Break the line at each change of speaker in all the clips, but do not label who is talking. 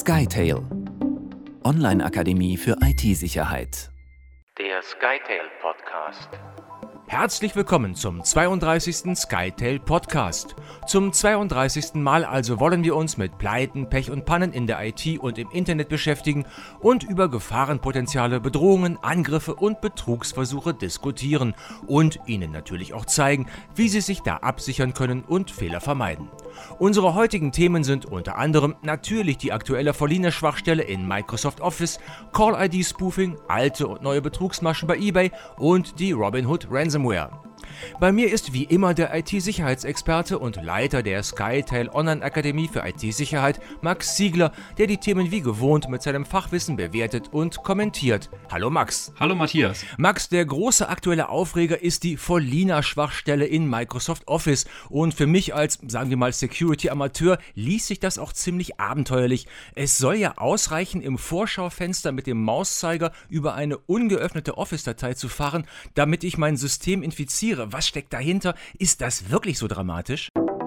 SkyTail, Online-Akademie für IT-Sicherheit.
Der SkyTail Podcast.
Herzlich willkommen zum 32. SkyTail Podcast. Zum 32. Mal also wollen wir uns mit Pleiten, Pech und Pannen in der IT und im Internet beschäftigen und über Gefahrenpotenziale, Bedrohungen, Angriffe und Betrugsversuche diskutieren und Ihnen natürlich auch zeigen, wie Sie sich da absichern können und Fehler vermeiden. Unsere heutigen Themen sind unter anderem natürlich die aktuelle Forlina-Schwachstelle in Microsoft Office, Call-ID-Spoofing, alte und neue Betrugsmaschen bei eBay und die Robinhood Ransomware. Bei mir ist wie immer der IT-Sicherheitsexperte und Leiter der SkyTail Online-Akademie für IT-Sicherheit, Max Ziegler, der die Themen wie gewohnt mit seinem Fachwissen bewertet und kommentiert. Hallo Max.
Hallo Matthias.
Max, der große aktuelle Aufreger ist die Forlina-Schwachstelle in Microsoft Office und für mich als, sagen wir mal, Security-Amateur liest sich das auch ziemlich abenteuerlich. Es soll ja ausreichen, im Vorschaufenster mit dem Mauszeiger über eine ungeöffnete Office-Datei zu fahren, damit ich mein System infiziere. Was steckt dahinter? Ist das wirklich so dramatisch?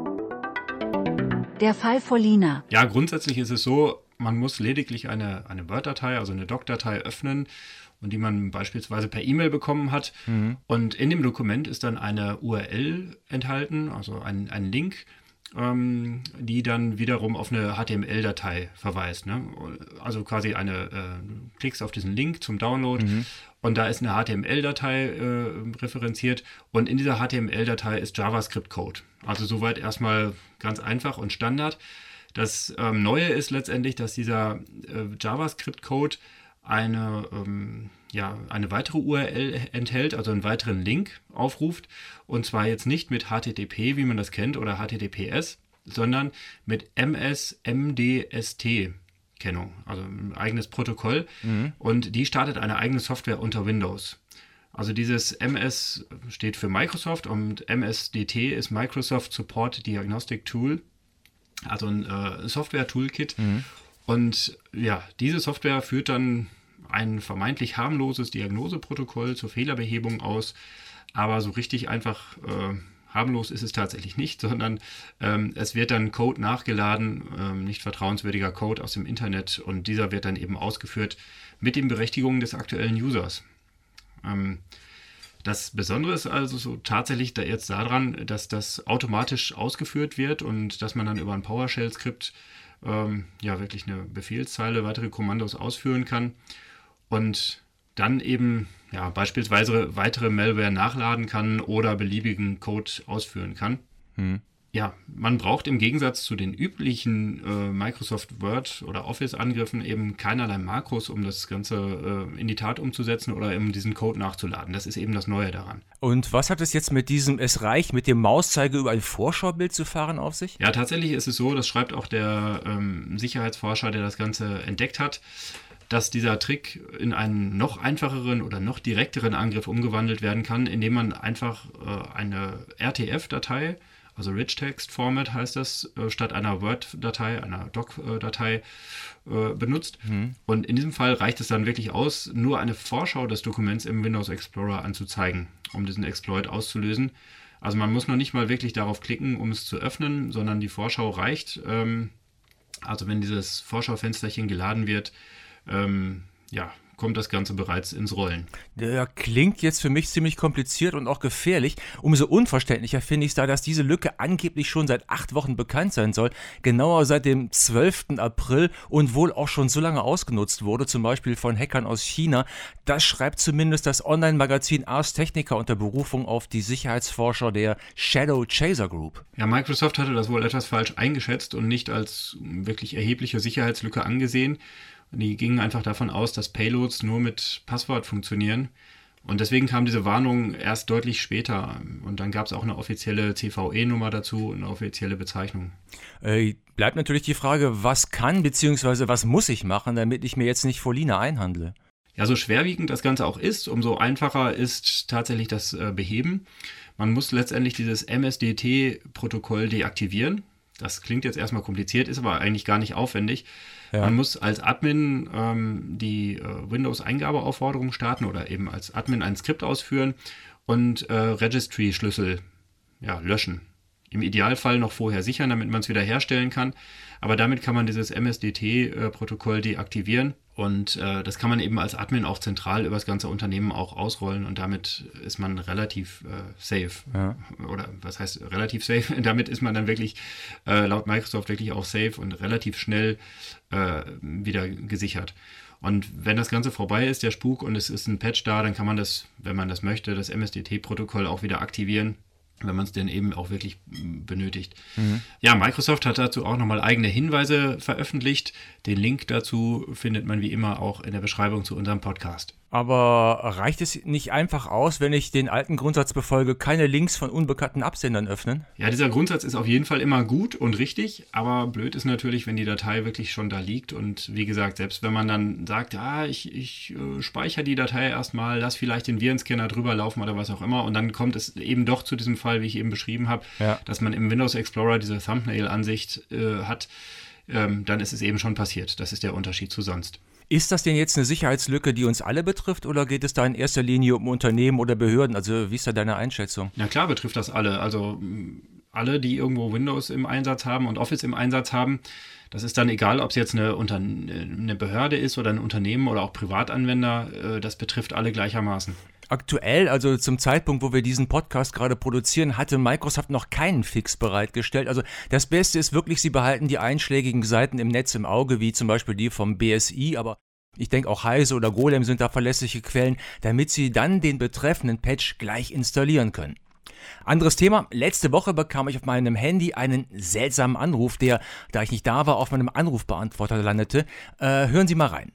Der Fall Forlina.
Ja, grundsätzlich ist es so, man muss lediglich eine Word-Datei, also eine Doc-Datei öffnen und die man beispielsweise per E-Mail bekommen hat. Und in dem Dokument ist dann eine URL enthalten, also ein Link, die dann wiederum auf eine HTML-Datei verweist. Ne? Also quasi klickst auf diesen Link zum Download und da ist eine HTML-Datei referenziert und in dieser HTML-Datei ist JavaScript-Code. Also soweit erstmal ganz einfach und Standard. Das Neue ist letztendlich, dass dieser JavaScript-Code eine weitere URL enthält, also einen weiteren Link aufruft, und zwar jetzt nicht mit HTTP, wie man das kennt, oder HTTPS, sondern mit MS-MDST-Kennung, also ein eigenes Protokoll, und die startet eine eigene Software unter Windows. Also dieses MS steht für Microsoft und MSDT ist Microsoft Support Diagnostic Tool, also ein Software-Toolkit. Und ja, diese Software führt dann ein vermeintlich harmloses Diagnoseprotokoll zur Fehlerbehebung aus, aber so richtig einfach harmlos ist es tatsächlich nicht, sondern es wird dann Code nachgeladen, nicht vertrauenswürdiger Code aus dem Internet, und dieser wird dann eben ausgeführt mit den Berechtigungen des aktuellen Users. Das Besondere ist also so tatsächlich jetzt daran, dass das automatisch ausgeführt wird und dass man dann über ein PowerShell-Skript wirklich eine Befehlszeile, weitere Kommandos ausführen kann und dann eben beispielsweise weitere Malware nachladen kann oder beliebigen Code ausführen kann. Ja, man braucht im Gegensatz zu den üblichen Microsoft Word oder Office-Angriffen eben keinerlei Makros, um das Ganze in die Tat umzusetzen oder um diesen Code nachzuladen. Das ist eben das Neue daran.
Und was hat es jetzt mit diesem Es reicht, mit dem Mauszeiger über ein Vorschaubild zu fahren auf sich?
Ja, tatsächlich ist es so, das schreibt auch der Sicherheitsforscher, der das Ganze entdeckt hat, dass dieser Trick in einen noch einfacheren oder noch direkteren Angriff umgewandelt werden kann, indem man einfach eine RTF-Datei, also Rich Text Format heißt das, statt einer Word-Datei, einer Doc-Datei benutzt. Und in diesem Fall reicht es dann wirklich aus, nur eine Vorschau des Dokuments im Windows Explorer anzuzeigen, um diesen Exploit auszulösen. Also man muss noch nicht mal wirklich darauf klicken, um es zu öffnen, sondern die Vorschau reicht. Also wenn dieses Vorschaufensterchen geladen wird, kommt das Ganze bereits ins Rollen.
Der klingt jetzt für mich ziemlich kompliziert und auch gefährlich. Umso unverständlicher finde ich es da, dass diese Lücke angeblich schon seit 8 Wochen bekannt sein soll, genauer seit dem 12. April und wohl auch schon so lange ausgenutzt wurde, zum Beispiel von Hackern aus China. Das schreibt zumindest das Online-Magazin Ars Technica unter Berufung auf die Sicherheitsforscher der Shadow Chaser Group.
Ja, Microsoft hatte das wohl etwas falsch eingeschätzt und nicht als wirklich erhebliche Sicherheitslücke angesehen. Die gingen einfach davon aus, dass Payloads nur mit Passwort funktionieren. Und deswegen kam diese Warnung erst deutlich später. Und dann gab es auch eine offizielle CVE-Nummer dazu und eine offizielle Bezeichnung.
Bleibt natürlich die Frage, was kann bzw. was muss ich machen, damit ich mir jetzt nicht Forlina einhandle?
Ja, so schwerwiegend das Ganze auch ist, umso einfacher ist tatsächlich das Beheben. Man muss letztendlich dieses MSDT-Protokoll deaktivieren. Das klingt jetzt erstmal kompliziert, ist aber eigentlich gar nicht aufwendig. Ja. Man muss als Admin die Windows-Eingabeaufforderung starten oder eben als Admin ein Skript ausführen und Registry-Schlüssel löschen. im Idealfall noch vorher sichern, damit man es wieder herstellen kann. Aber damit kann man dieses MSDT-Protokoll deaktivieren. Und das kann man eben als Admin auch zentral über das ganze Unternehmen auch ausrollen. Und damit ist man relativ safe. Ja. Oder was heißt relativ safe? Damit ist man dann wirklich laut Microsoft wirklich auch safe und relativ schnell wieder gesichert. Und wenn das Ganze vorbei ist, der Spuk, und es ist ein Patch da, dann kann man das, wenn man das möchte, das MSDT-Protokoll auch wieder aktivieren, wenn man es denn eben auch wirklich benötigt. Mhm. Ja, Microsoft hat dazu auch nochmal eigene Hinweise veröffentlicht. Den Link dazu findet man wie immer auch in der Beschreibung zu unserem Podcast.
Aber reicht es nicht einfach aus, wenn ich den alten Grundsatz befolge, keine Links von unbekannten Absendern öffnen?
Ja, dieser Grundsatz ist auf jeden Fall immer gut und richtig, aber blöd ist natürlich, wenn die Datei wirklich schon da liegt. Und wie gesagt, selbst wenn man dann sagt, ich speichere die Datei erstmal, lass vielleicht den Virenscanner drüber laufen oder was auch immer, und dann kommt es eben doch zu diesem Fall, wie ich eben beschrieben habe, dass man im Windows Explorer diese Thumbnail-Ansicht hat, dann ist es eben schon passiert. Das ist der Unterschied zu sonst.
Ist das denn jetzt eine Sicherheitslücke, die uns alle betrifft, oder geht es da in erster Linie um Unternehmen oder Behörden? Also wie ist da deine Einschätzung?
Na klar betrifft das alle. Also alle, die irgendwo Windows im Einsatz haben und Office im Einsatz haben. Das ist dann egal, ob es jetzt eine Behörde ist oder ein Unternehmen oder auch Privatanwender. Das betrifft alle gleichermaßen.
Aktuell, also zum Zeitpunkt, wo wir diesen Podcast gerade produzieren, hatte Microsoft noch keinen Fix bereitgestellt. Also das Beste ist wirklich, sie behalten die einschlägigen Seiten im Netz im Auge, wie zum Beispiel die vom BSI, aber ich denke auch Heise oder Golem sind da verlässliche Quellen, damit sie dann den betreffenden Patch gleich installieren können. Anderes Thema, letzte Woche bekam ich auf meinem Handy einen seltsamen Anruf, der, da ich nicht da war, auf meinem Anrufbeantworter landete. Hören Sie mal rein.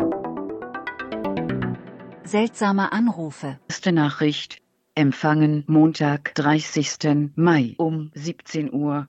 Seltsame Anrufe. Erste Nachricht. Empfangen Montag, 30. Mai um 17:56 Uhr.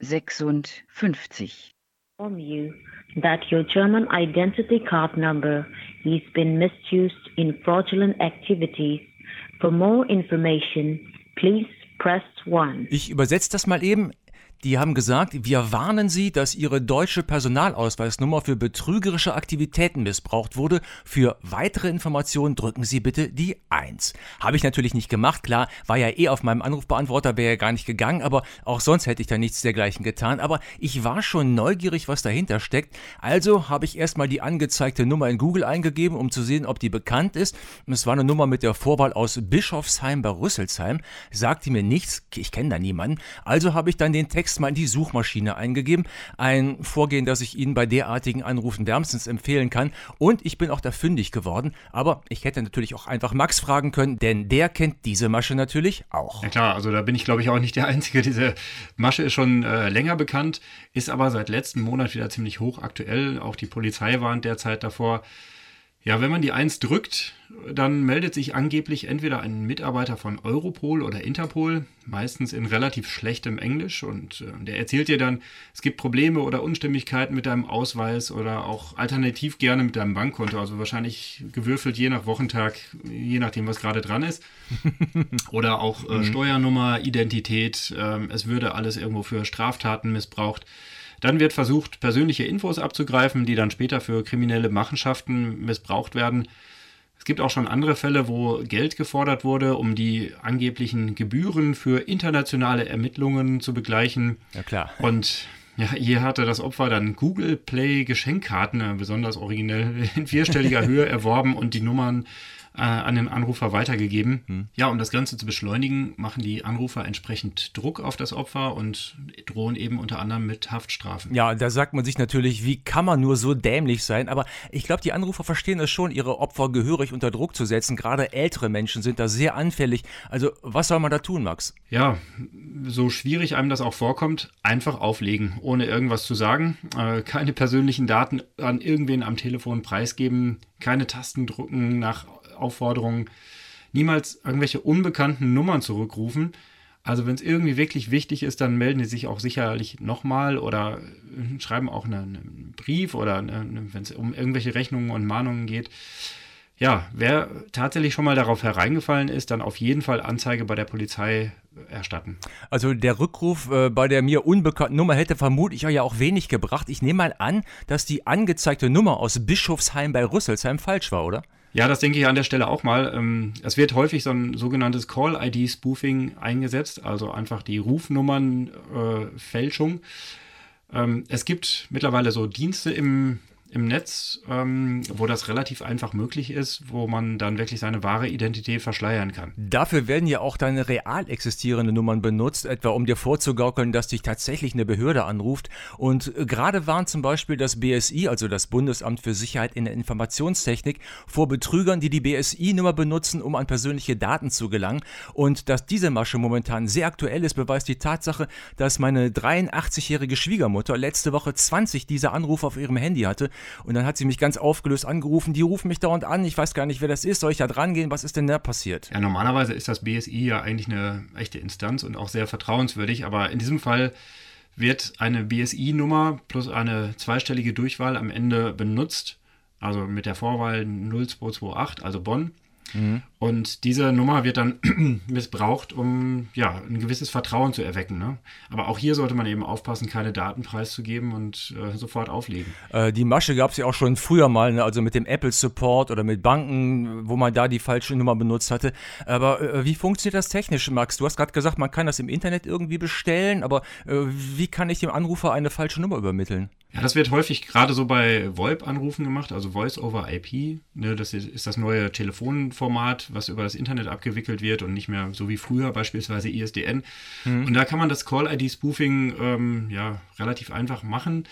Inform you that your German identity card number has been misused in fraudulent activities. For more information, please press 1.
Ich übersetze das mal eben. Die haben gesagt, wir warnen Sie, dass Ihre deutsche Personalausweisnummer für betrügerische Aktivitäten missbraucht wurde. Für weitere Informationen drücken Sie bitte die 1. Habe ich natürlich nicht gemacht, klar, war ja auf meinem Anrufbeantworter, wäre ja gar nicht gegangen, aber auch sonst hätte ich da nichts dergleichen getan. Aber ich war schon neugierig, was dahinter steckt. Also habe ich erstmal die angezeigte Nummer in Google eingegeben, um zu sehen, ob die bekannt ist. Es war eine Nummer mit der Vorwahl aus Bischofsheim bei Rüsselsheim. Sagte mir nichts, ich kenne da niemanden. Also habe ich dann den Text mal in die Suchmaschine eingegeben. Ein Vorgehen, das ich Ihnen bei derartigen Anrufen wärmstens empfehlen kann. Und ich bin auch da fündig geworden. Aber ich hätte natürlich auch einfach Max fragen können, denn der kennt diese Masche natürlich auch.
Ja klar, also da bin ich glaube ich auch nicht der Einzige. Diese Masche ist schon länger bekannt, ist aber seit letzten Monat wieder ziemlich hochaktuell. Auch die Polizei warnt derzeit davor. Ja, wenn man die 1 drückt, dann meldet sich angeblich entweder ein Mitarbeiter von Europol oder Interpol, meistens in relativ schlechtem Englisch, und der erzählt dir dann, es gibt Probleme oder Unstimmigkeiten mit deinem Ausweis oder auch alternativ gerne mit deinem Bankkonto, also wahrscheinlich gewürfelt je nach Wochentag, je nachdem, was gerade dran ist. Oder auch Steuernummer, Identität, es würde alles irgendwo für Straftaten missbraucht. Dann wird versucht, persönliche Infos abzugreifen, die dann später für kriminelle Machenschaften missbraucht werden. Es gibt auch schon andere Fälle, wo Geld gefordert wurde, um die angeblichen Gebühren für internationale Ermittlungen zu begleichen.
Ja, klar.
Und ja, hier hatte das Opfer dann Google Play Geschenkkarten, besonders originell in 4-stelliger Höhe erworben und die Nummern an den Anrufer weitergegeben. Ja, um das Ganze zu beschleunigen, machen die Anrufer entsprechend Druck auf das Opfer und drohen eben unter anderem mit Haftstrafen.
Ja, da sagt man sich natürlich, wie kann man nur so dämlich sein? Aber ich glaube, die Anrufer verstehen es schon, ihre Opfer gehörig unter Druck zu setzen. Gerade ältere Menschen sind da sehr anfällig. Also, was soll man da tun, Max?
Ja, so schwierig einem das auch vorkommt, einfach auflegen, ohne irgendwas zu sagen. Keine persönlichen Daten an irgendwen am Telefon preisgeben, keine Tasten drücken nach Aufforderungen, niemals irgendwelche unbekannten Nummern zurückrufen. Also wenn es irgendwie wirklich wichtig ist, dann melden die sich auch sicherlich nochmal oder schreiben auch einen Brief oder wenn es um irgendwelche Rechnungen und Mahnungen geht. Ja, wer tatsächlich schon mal darauf hereingefallen ist, dann auf jeden Fall Anzeige bei der Polizei erstatten.
Also der Rückruf bei der mir unbekannten Nummer hätte vermutlich ja auch wenig gebracht. Ich nehme mal an, dass die angezeigte Nummer aus Bischofsheim bei Rüsselsheim falsch war, oder?
Ja, das denke ich an der Stelle auch mal. Es wird häufig so ein sogenanntes Call-ID-Spoofing eingesetzt, also einfach die Rufnummern-Fälschung. Es gibt mittlerweile so Dienste im Netz, wo das relativ einfach möglich ist, wo man dann wirklich seine wahre Identität verschleiern kann.
Dafür werden ja auch deine real existierenden Nummern benutzt, etwa um dir vorzugaukeln, dass dich tatsächlich eine Behörde anruft. Und gerade warnt zum Beispiel das BSI, also das Bundesamt für Sicherheit in der Informationstechnik, vor Betrügern, die BSI-Nummer benutzen, um an persönliche Daten zu gelangen. Und dass diese Masche momentan sehr aktuell ist, beweist die Tatsache, dass meine 83-jährige Schwiegermutter letzte Woche 20 dieser Anrufe auf ihrem Handy hatte. Und dann hat sie mich ganz aufgelöst angerufen, die rufen mich dauernd an, ich weiß gar nicht, wer das ist, soll ich da dran gehen, was ist denn da passiert?
Ja, normalerweise ist das BSI ja eigentlich eine echte Instanz und auch sehr vertrauenswürdig, aber in diesem Fall wird eine BSI-Nummer plus eine zweistellige Durchwahl am Ende benutzt, also mit der Vorwahl 0228, also Bonn. Und diese Nummer wird dann missbraucht, um ja ein gewisses Vertrauen zu erwecken. Ne? Aber auch hier sollte man eben aufpassen, keine Daten preiszugeben und sofort auflegen.
Die Masche gab es ja auch schon früher mal, ne? Also mit dem Apple Support oder mit Banken, wo man da die falsche Nummer benutzt hatte. Aber wie funktioniert das technisch, Max? Du hast gerade gesagt, man kann das im Internet irgendwie bestellen, aber wie kann ich dem Anrufer eine falsche Nummer übermitteln?
Ja, das wird häufig gerade so bei VoIP-Anrufen gemacht, also Voice over IP. Ne, das ist das neue Telefonformat, was über das Internet abgewickelt wird und nicht mehr so wie früher beispielsweise ISDN. Und da kann man das Call-ID-Spoofing relativ einfach machen,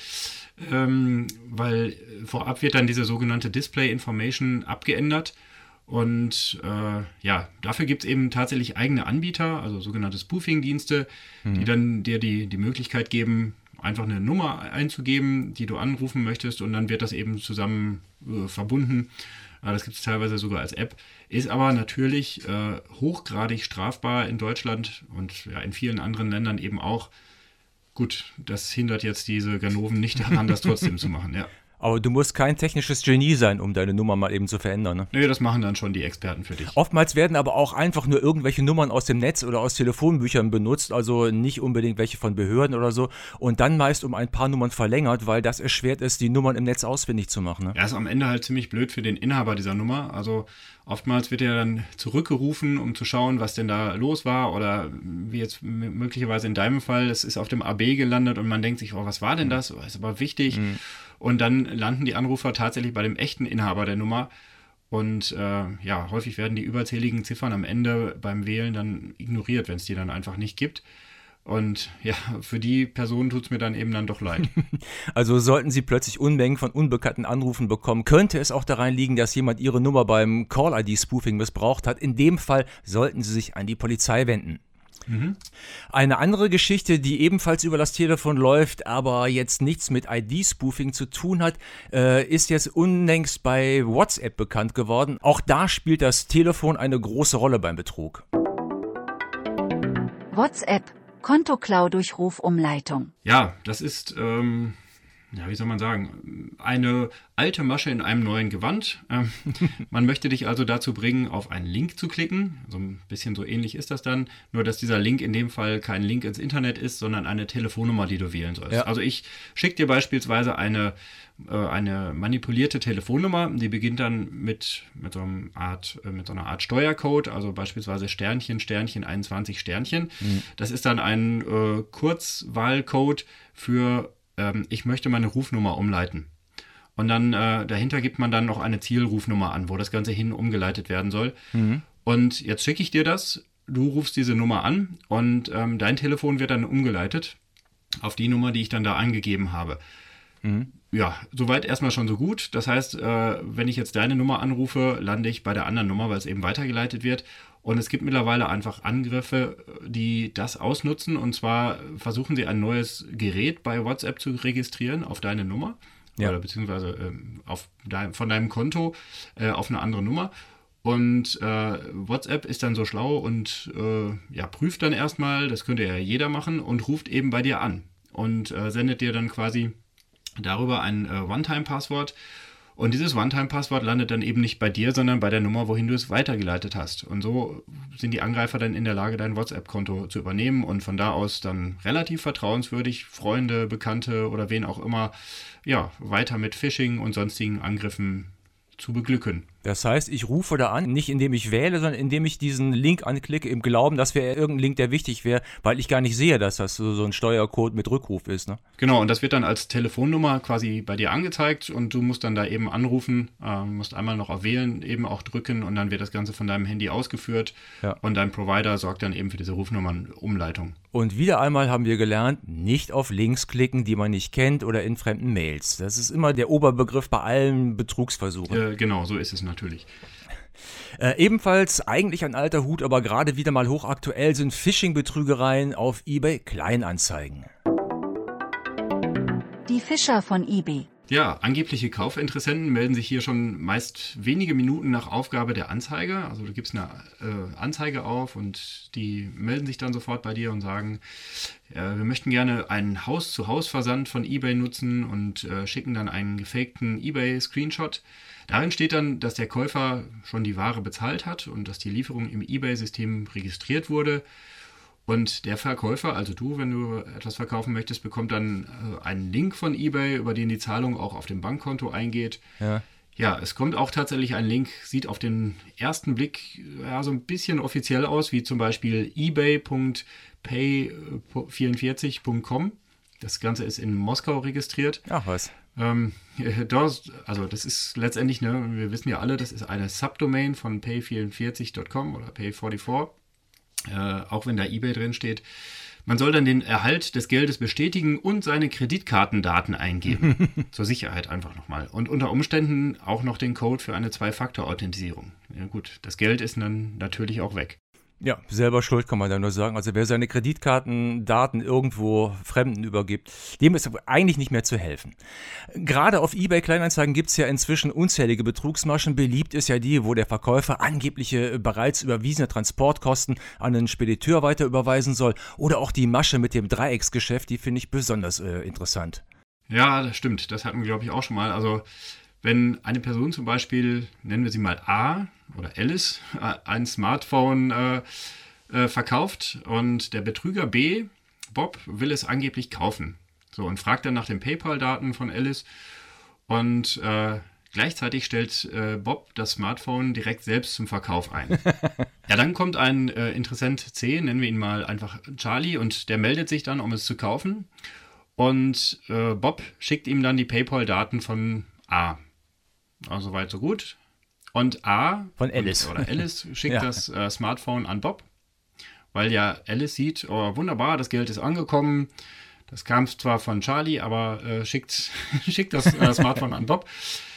weil vorab wird dann diese sogenannte Display-Information abgeändert. Und dafür gibt es eben tatsächlich eigene Anbieter, also sogenannte Spoofing-Dienste, die dann dir die Möglichkeit geben, einfach eine Nummer einzugeben, die du anrufen möchtest und dann wird das eben zusammen verbunden. Das gibt es teilweise sogar als App. Ist aber natürlich hochgradig strafbar in Deutschland und ja, in vielen anderen Ländern eben auch. Gut, das hindert jetzt diese Ganoven nicht daran, das trotzdem zu machen, ja.
Aber du musst kein technisches Genie sein, um deine Nummer mal eben zu verändern, ne?
Nee, das machen dann schon die Experten für dich.
Oftmals werden aber auch einfach nur irgendwelche Nummern aus dem Netz oder aus Telefonbüchern benutzt, also nicht unbedingt welche von Behörden oder so und dann meist um ein paar Nummern verlängert, weil das erschwert ist, die Nummern im Netz ausfindig zu machen, ne?
Ja, ist am Ende halt ziemlich blöd für den Inhaber dieser Nummer, also oftmals wird er dann zurückgerufen, um zu schauen, was denn da los war oder wie jetzt möglicherweise in deinem Fall, es ist auf dem AB gelandet und man denkt sich, oh, was war denn das? Oh, ist aber wichtig. Und dann landen die Anrufer tatsächlich bei dem echten Inhaber der Nummer und häufig werden die überzähligen Ziffern am Ende beim Wählen dann ignoriert, wenn es die dann einfach nicht gibt. Und ja, für die Person tut es mir dann eben dann doch leid.
Also sollten Sie plötzlich Unmengen von unbekannten Anrufen bekommen, könnte es auch daran liegen, dass jemand Ihre Nummer beim Call-ID-Spoofing missbraucht hat. In dem Fall sollten Sie sich an die Polizei wenden. Eine andere Geschichte, die ebenfalls über das Telefon läuft, aber jetzt nichts mit ID-Spoofing zu tun hat, ist jetzt unlängst bei WhatsApp bekannt geworden. Auch da spielt das Telefon eine große Rolle beim Betrug.
WhatsApp, Kontoklau durch Rufumleitung.
Ja, das ist, wie soll man sagen, eine alte Masche in einem neuen Gewand. Man möchte dich also dazu bringen, auf einen Link zu klicken. So ein bisschen so ähnlich ist das dann. Nur, dass dieser Link in dem Fall kein Link ins Internet ist, sondern eine Telefonnummer, die du wählen sollst. Ja. Also ich schicke dir beispielsweise eine manipulierte Telefonnummer, die beginnt dann mit so einer Art Steuercode, also beispielsweise Sternchen, Sternchen, 21 Sternchen. Das ist dann ein Kurzwahlcode für ich möchte meine Rufnummer umleiten. Und dann dahinter gibt man dann noch eine Zielrufnummer an, wo das Ganze hin umgeleitet werden soll. Und jetzt schicke ich dir das, du rufst diese Nummer an und dein Telefon wird dann umgeleitet auf die Nummer, die ich dann da angegeben habe. Ja, soweit erstmal schon so gut. Das heißt, wenn ich jetzt deine Nummer anrufe, lande ich bei der anderen Nummer, weil es eben weitergeleitet wird. Und es gibt mittlerweile einfach Angriffe, die das ausnutzen. Und zwar versuchen sie ein neues Gerät bei WhatsApp zu registrieren auf deine Nummer. Ja. Oder beziehungsweise von deinem Konto auf eine andere Nummer. Und WhatsApp ist dann so schlau und prüft dann erstmal, das könnte ja jeder machen, und ruft eben bei dir an. Und sendet dir dann quasi darüber ein One-Time-Passwort. Und dieses One-Time-Passwort landet dann eben nicht bei dir, sondern bei der Nummer, wohin du es weitergeleitet hast. Und so sind die Angreifer dann in der Lage, dein WhatsApp-Konto zu übernehmen und von da aus dann relativ vertrauenswürdig Freunde, Bekannte oder wen auch immer, ja, weiter mit Phishing und sonstigen Angriffen zu beglücken.
Das heißt, ich rufe da an, nicht indem ich wähle, sondern indem ich diesen Link anklicke, im Glauben, das wäre irgendein Link, der wichtig wäre, weil ich gar nicht sehe, dass das so ein Steuercode mit Rückruf ist. Ne?
Genau, und das wird dann als Telefonnummer quasi bei dir angezeigt und du musst dann da eben anrufen, musst einmal noch auf Wählen eben auch drücken und dann wird das Ganze von deinem Handy ausgeführt und dein Provider sorgt dann eben für diese Rufnummernumleitung.
Und wieder einmal haben wir gelernt, nicht auf Links klicken, die man nicht kennt oder in fremden Mails. Das ist immer der Oberbegriff bei allen Betrugsversuchen.
Genau, so ist es natürlich.
Ebenfalls eigentlich ein alter Hut, aber gerade wieder mal hochaktuell sind Phishing-Betrügereien auf eBay Kleinanzeigen.
Die Fischer von eBay.
Ja, angebliche Kaufinteressenten melden sich hier schon meist wenige Minuten nach Aufgabe der Anzeige. Also du gibst eine Anzeige auf und die melden sich dann sofort bei dir und sagen, wir möchten gerne einen Haus-zu-Haus-Versand von eBay nutzen und schicken dann einen gefakten eBay-Screenshot. Darin steht dann, dass der Käufer schon die Ware bezahlt hat und dass die Lieferung im eBay-System registriert wurde. Und der Verkäufer, also du, wenn du etwas verkaufen möchtest, bekommt dann einen Link von eBay, über den die Zahlung auch auf dem Bankkonto eingeht. Ja, es kommt auch tatsächlich ein Link, sieht auf den ersten Blick so ein bisschen offiziell aus, wie zum Beispiel ebay.pay44.com. Das Ganze ist in Moskau registriert.
Ach was.
Also das ist letztendlich, wir wissen ja alle, das ist eine Subdomain von pay44.com oder pay44. Auch wenn da eBay drin steht. Man soll dann den Erhalt des Geldes bestätigen und seine Kreditkartendaten eingeben. Zur Sicherheit einfach nochmal. Und unter Umständen auch noch den Code für eine Zwei-Faktor-Authentisierung. Ja gut, das Geld ist dann natürlich auch weg.
Ja, selber schuld kann man da nur sagen. Also wer seine Kreditkartendaten irgendwo Fremden übergibt, dem ist eigentlich nicht mehr zu helfen. Gerade auf eBay Kleinanzeigen gibt es ja inzwischen unzählige Betrugsmaschen. Beliebt ist ja die, wo der Verkäufer angebliche bereits überwiesene Transportkosten an einen Spediteur weiter überweisen soll. Oder auch die Masche mit dem Dreiecksgeschäft, die finde ich besonders interessant.
Ja, das stimmt. Das hatten wir, glaube ich, auch schon mal. Also wenn eine Person zum Beispiel, nennen wir sie mal A oder Alice, ein Smartphone verkauft und der Betrüger B, Bob, will es angeblich kaufen. So, und fragt dann nach den PayPal-Daten von Alice und gleichzeitig stellt Bob das Smartphone direkt selbst zum Verkauf ein. Ja, dann kommt ein Interessent C, nennen wir ihn mal einfach Charlie, und der meldet sich dann, um es zu kaufen. Und Bob schickt ihm dann die PayPal-Daten von A. Also weit, so gut. Und A
von Alice.
Oder Alice schickt das Smartphone an Bob, weil ja Alice sieht, oh wunderbar, das Geld ist angekommen. Das kam zwar von Charlie, aber schickt das Smartphone an Bob.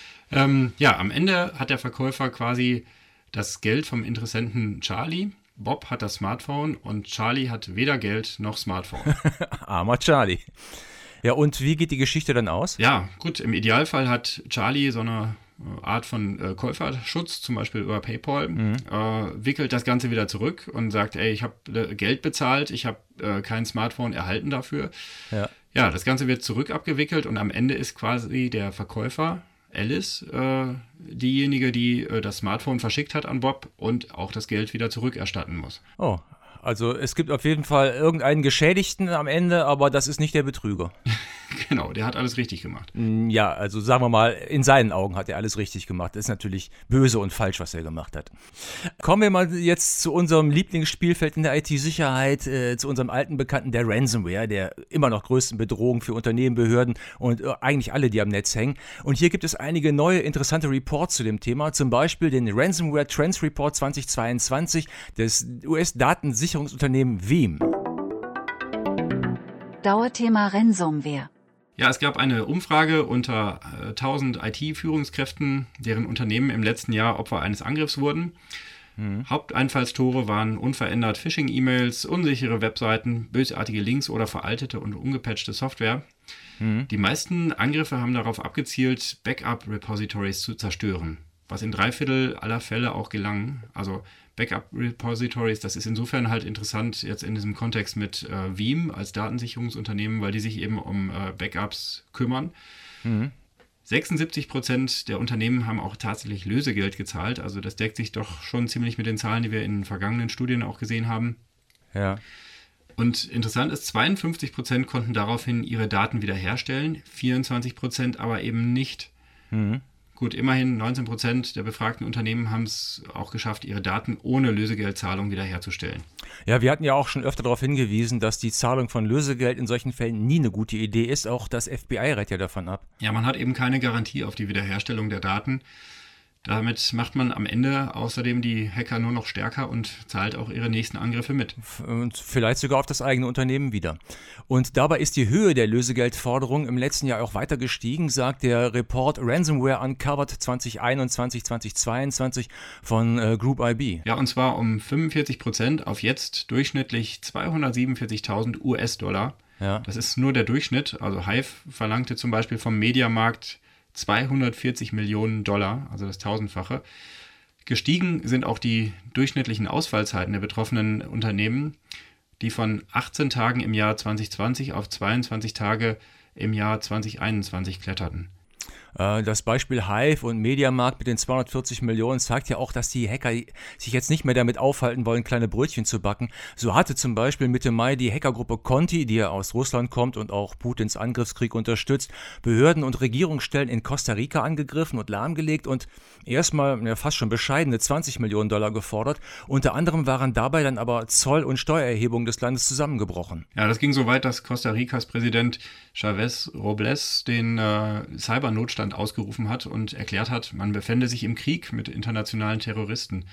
Am Ende hat der Verkäufer quasi das Geld vom Interessenten Charlie. Bob hat das Smartphone und Charlie hat weder Geld noch Smartphone.
Armer Charlie. Ja, und wie geht die Geschichte dann aus?
Ja, gut, im Idealfall hat Charlie so eine Art von Käuferschutz, zum Beispiel über PayPal, wickelt das Ganze wieder zurück und sagt, ey, ich habe Geld bezahlt, ich habe kein Smartphone erhalten dafür. Ja, das Ganze wird zurück abgewickelt und am Ende ist quasi der Verkäufer, Alice, diejenige, die das Smartphone verschickt hat an Bob und auch das Geld wieder zurückerstatten muss.
Oh, also es gibt auf jeden Fall irgendeinen Geschädigten am Ende, aber das ist nicht der Betrüger.
Genau, der hat alles richtig gemacht.
Ja, also sagen wir mal, in seinen Augen hat er alles richtig gemacht. Das ist natürlich böse und falsch, was er gemacht hat. Kommen wir mal jetzt zu unserem Lieblingsspielfeld in der IT-Sicherheit, zu unserem alten Bekannten, der Ransomware, der immer noch größten Bedrohung für Unternehmen, Behörden und eigentlich alle, die am Netz hängen. Und hier gibt es einige neue interessante Reports zu dem Thema, zum Beispiel den Ransomware Trends Report 2022 des US-Datensicherungsunternehmens Veeam.
Dauerthema Ransomware.
Ja, es gab eine Umfrage unter 1000 IT-Führungskräften, deren Unternehmen im letzten Jahr Opfer eines Angriffs wurden. Haupteinfallstore waren unverändert Phishing-E-Mails, unsichere Webseiten, bösartige Links oder veraltete und ungepatchte Software. Die meisten Angriffe haben darauf abgezielt, Backup-Repositories zu zerstören, was in 3/4 aller Fälle auch gelang. Also Backup-Repositories, das ist insofern halt interessant jetzt in diesem Kontext mit Veeam als Datensicherungsunternehmen, weil die sich eben um Backups kümmern. 76% der Unternehmen haben auch tatsächlich Lösegeld gezahlt. Also das deckt sich doch schon ziemlich mit den Zahlen, die wir in vergangenen Studien auch gesehen haben.
Ja.
Und interessant ist, 52% konnten daraufhin ihre Daten wiederherstellen, 24% aber eben nicht. Gut, immerhin 19% der befragten Unternehmen haben es auch geschafft, ihre Daten ohne Lösegeldzahlung wiederherzustellen.
Ja, wir hatten ja auch schon öfter darauf hingewiesen, dass die Zahlung von Lösegeld in solchen Fällen nie eine gute Idee ist. Auch das FBI rät ja davon ab.
Ja, man hat eben keine Garantie auf die Wiederherstellung der Daten. Damit macht man am Ende außerdem die Hacker nur noch stärker und zahlt auch ihre nächsten Angriffe mit.
Und vielleicht sogar auf das eigene Unternehmen wieder. Und dabei ist die Höhe der Lösegeldforderung im letzten Jahr auch weiter gestiegen, sagt der Report Ransomware Uncovered 2021-2022 von Group IB.
Ja, und zwar um 45% auf jetzt durchschnittlich 247.000 US-Dollar.
Ja.
Das ist nur der Durchschnitt. Also Hive verlangte zum Beispiel vom Mediamarkt 240 Millionen Dollar, also das Tausendfache. Gestiegen sind auch die durchschnittlichen Ausfallzeiten der betroffenen Unternehmen, die von 18 Tagen im Jahr 2020 auf 22 Tage im Jahr 2021 kletterten.
Das Beispiel Hive und Mediamarkt mit den 240 Millionen zeigt ja auch, dass die Hacker sich jetzt nicht mehr damit aufhalten wollen, kleine Brötchen zu backen. So hatte zum Beispiel Mitte Mai die Hackergruppe Conti, die ja aus Russland kommt und auch Putins Angriffskrieg unterstützt, Behörden und Regierungsstellen in Costa Rica angegriffen und lahmgelegt und erstmal fast schon bescheidene 20 Millionen Dollar gefordert. Unter anderem waren dabei dann aber Zoll- und Steuererhebungen des Landes zusammengebrochen.
Ja, das ging so weit, dass Costa Ricas Präsident Chavez Robles den Cybernotstand ausgerufen hat und erklärt hat, man befände sich im Krieg mit internationalen Terroristen.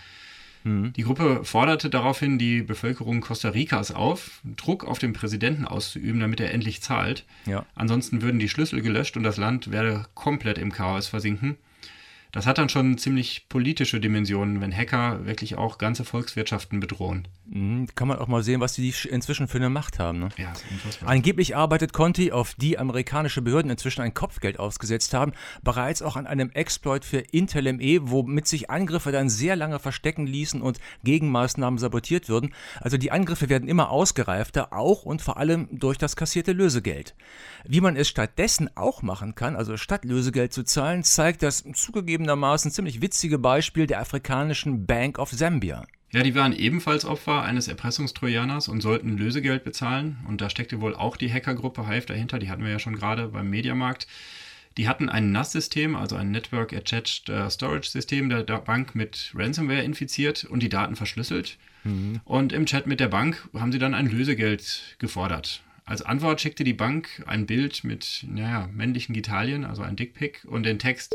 Die Gruppe forderte daraufhin die Bevölkerung Costa Ricas auf, Druck auf den Präsidenten auszuüben, damit er endlich zahlt.
Ja.
Ansonsten würden die Schlüssel gelöscht und das Land werde komplett im Chaos versinken. Das hat dann schon ziemlich politische Dimensionen, wenn Hacker wirklich auch ganze Volkswirtschaften bedrohen.
Kann man auch mal sehen, was die inzwischen für eine Macht haben. Ne?
Ja, ist unfassbar.
Angeblich arbeitet Conti, auf die amerikanische Behörden inzwischen ein Kopfgeld ausgesetzt haben, bereits auch an einem Exploit für Intel ME, womit sich Angriffe dann sehr lange verstecken ließen und Gegenmaßnahmen sabotiert würden. Also die Angriffe werden immer ausgereifter, auch und vor allem durch das kassierte Lösegeld. Wie man es stattdessen auch machen kann, also statt Lösegeld zu zahlen, zeigt das zugegebenermaßen ziemlich witzige Beispiel der afrikanischen Bank of Zambia.
Ja, die waren ebenfalls Opfer eines Erpressungstrojaners und sollten Lösegeld bezahlen. Und da steckte wohl auch die Hackergruppe Hive dahinter. Die hatten wir ja schon gerade beim Mediamarkt. Die hatten ein NAS-System, also ein Network Attached Storage System der Bank mit Ransomware infiziert und die Daten verschlüsselt. Und im Chat mit der Bank haben sie dann ein Lösegeld gefordert. Als Antwort schickte die Bank ein Bild mit männlichen Genitalien, also ein Dickpic und den Text: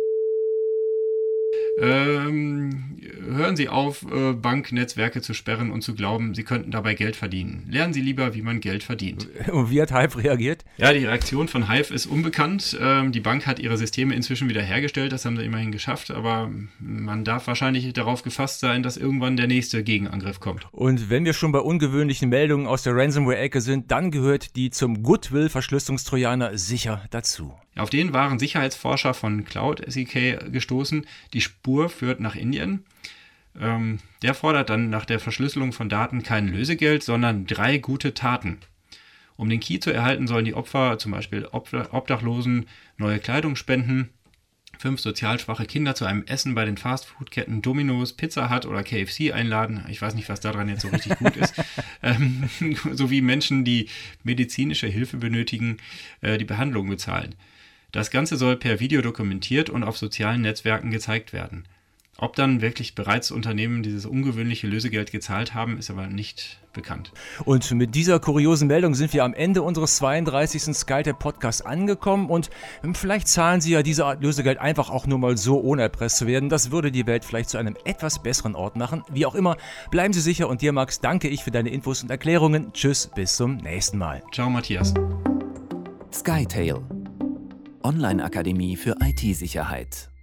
hören Sie auf, Banknetzwerke zu sperren und zu glauben, Sie könnten dabei Geld verdienen. Lernen Sie lieber, wie man Geld verdient.
Und wie hat Hive reagiert?
Ja, die Reaktion von Hive ist unbekannt. Die Bank hat ihre Systeme inzwischen wieder hergestellt, das haben sie immerhin geschafft, aber man darf wahrscheinlich darauf gefasst sein, dass irgendwann der nächste Gegenangriff kommt.
Und wenn wir schon bei ungewöhnlichen Meldungen aus der Ransomware-Ecke sind, dann gehört die zum Goodwill-Verschlüsselungstrojaner sicher dazu.
Auf den waren Sicherheitsforscher von CloudSEK gestoßen. Die Spur führt nach Indien. Der fordert dann nach der Verschlüsselung von Daten kein Lösegeld, sondern 3 gute Taten. Um den Key zu erhalten, sollen die Opfer, zum Beispiel Obdachlosen, neue Kleidung spenden, 5 sozial schwache Kinder zu einem Essen bei den Fastfood-Ketten Domino's, Pizza Hut oder KFC einladen. Ich weiß nicht, was daran jetzt so richtig gut ist. Sowie Menschen, die medizinische Hilfe benötigen, die Behandlung bezahlen. Das Ganze soll per Video dokumentiert und auf sozialen Netzwerken gezeigt werden. Ob dann wirklich bereits Unternehmen dieses ungewöhnliche Lösegeld gezahlt haben, ist aber nicht bekannt.
Und mit dieser kuriosen Meldung sind wir am Ende unseres 32. SkyTel-Podcasts angekommen und vielleicht zahlen Sie ja diese Art Lösegeld einfach auch nur mal so, ohne erpresst zu werden. Das würde die Welt vielleicht zu einem etwas besseren Ort machen. Wie auch immer, bleiben Sie sicher und dir, Max, danke ich für deine Infos und Erklärungen. Tschüss, bis zum nächsten Mal.
Ciao, Matthias.
SkyTel, Online-Akademie für IT-Sicherheit.